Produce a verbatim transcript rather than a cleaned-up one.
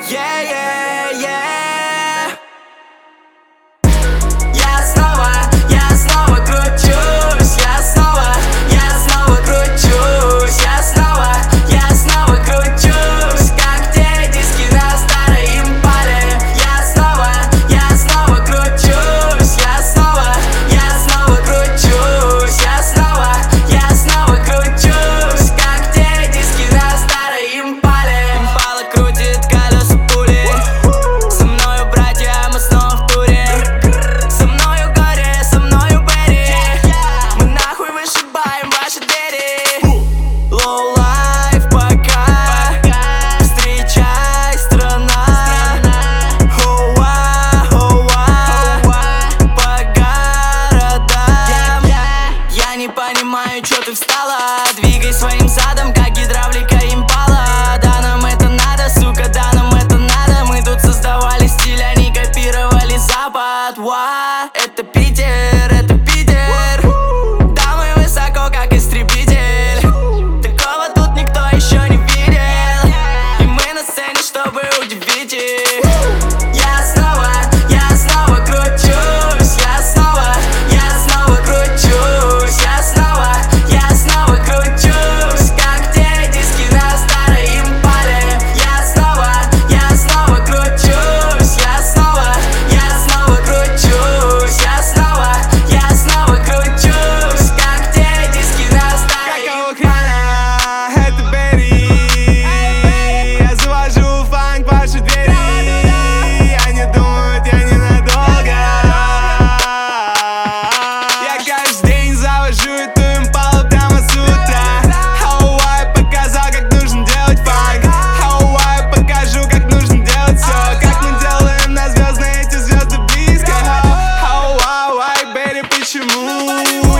Yeah, yeah, yeah. Я снова, я снова кручусь, я снова, я снова кручусь, я снова, я снова кручусь, как те диски на старой импале. Я снова, я снова кручусь, я снова, я снова кручусь, я снова, я снова кручусь, как те диски на старой импале. Импала крутит колеса пули, со мною братья, мы снова в туре. Со мною горе, со мною Берри, мы нахуй вышибаем ваши двери. Low life пока, встречай, страна. Хоуа, хоуа, по городам. Я не понимаю, чё ты встала. Двигай своим задом, как гидравлика импала. Да, нам это надо, сука, да, нам это надо. Мы тут создавали стиль, они копировали Запад. Ва, это Питер, это Питер. Да, мы высоко, как истребитель. Такого тут никто еще не видел. И мы на сцене, чтобы удивить их. Я снова, я снова кручусь, я снова, я снова кручусь, я снова, я снова кручусь, как те диски на старой импале. Я снова, я снова кручусь, я снова, я снова кручусь, я снова, я снова кручусь, как те диски на старой импале. Это Берри, я завожу фанк в ваши двери. Они думают, я ненадолго. Я каждый день завожу эту импалу прямо с утра. Хауай показал, как нужно делать фанк. Хауай покажу, как нужно делать все. Как мы делаем на звездные, эти звезды близко. Хауай, Берри, почему?